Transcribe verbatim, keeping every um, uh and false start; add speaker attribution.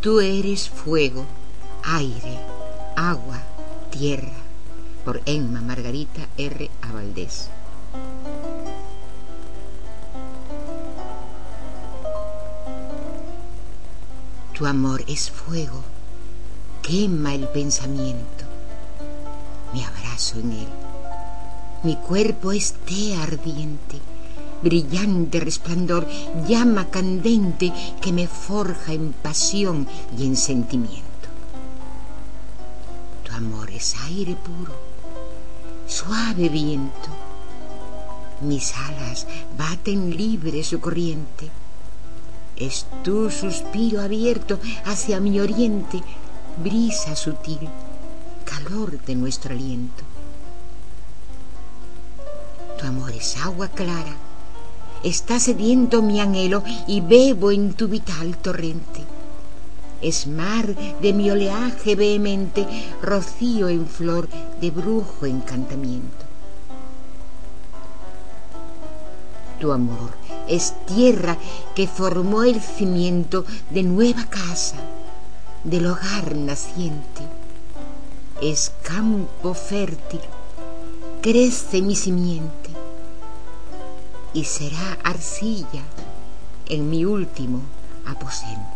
Speaker 1: Tú eres fuego, aire, agua, tierra. Por Emma Margarita R. A. Valdés. Tu amor es fuego, quema el pensamiento. Me abrazo en él. Mi cuerpo es té ardiente, brillante resplandor, llama candente que me forja en pasión y en sentimiento. Tu amor es aire puro, suave viento. Mis alas baten libre su corriente. Es tu suspiro abierto hacia mi oriente, brisa sutil, calor de nuestro aliento. Tu amor es agua clara, está sediento mi anhelo y bebo en tu vital torrente. Es mar de mi oleaje vehemente, rocío en flor de brujo encantamiento. Tu amor es tierra que formó el cimiento de nueva casa, del hogar naciente. Es campo fértil, crece mi simiente y será arcilla en mi último aposento.